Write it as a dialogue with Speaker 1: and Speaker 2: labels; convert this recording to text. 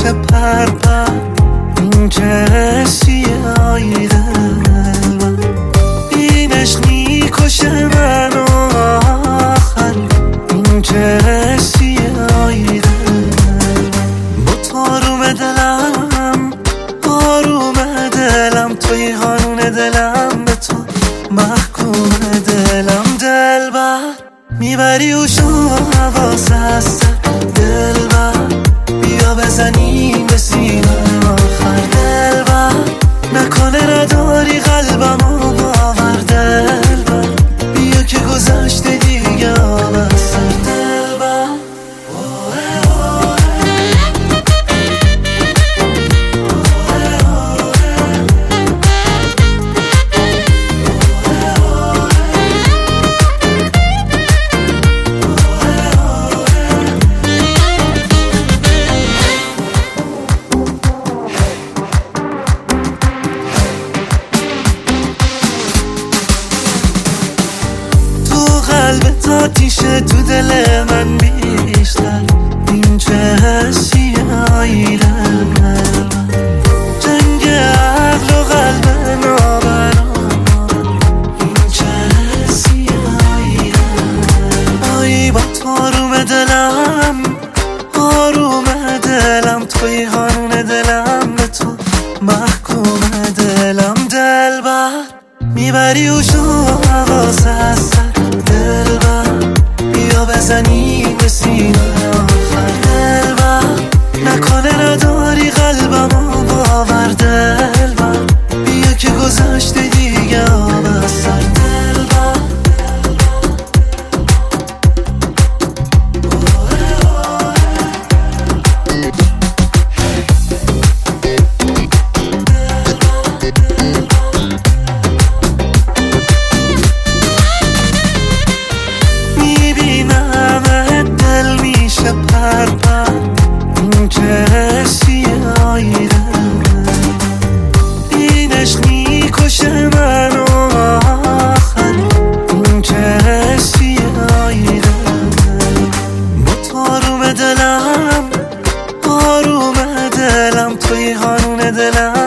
Speaker 1: میشه پر این که حسیه آی دلم، این عشق میکشه منو آخر، این که حسیه آی دلم. با تو آروم دلم، آروم دلم، توی قانون دلم، به تو محکوم دلم. دلبر میبری و شو حواس هست، دلبر بیا بزنیم به سینه آخر، دلبر نکنه نداری قلبمو باور، دلبر بیا که گذشته دیگه آب از سر، دلبر. قلبت آتیشه تو دل من بیشتر، این چه حسیه آی دلم، جنگ عقل و قلب نابرابر، این چه حسیه آی دلم. آی با تو آروم دلم، آروم دلم، توی قانون دلم، به تو محکوم دلم. دلبر میبری و شو حواس هست، دلبر بیا بزنیم به سینه آخر، دلبر نکنه نداری قلبمو باور، دلبر بیا که گذشته دیگه آب از سر، دلبر. این که حسیه آی دلم، این عشق میکشه منو آخر، این که حسیه آی دلم. با تو آروم دلم، آروم دلم، توی قانون دلم،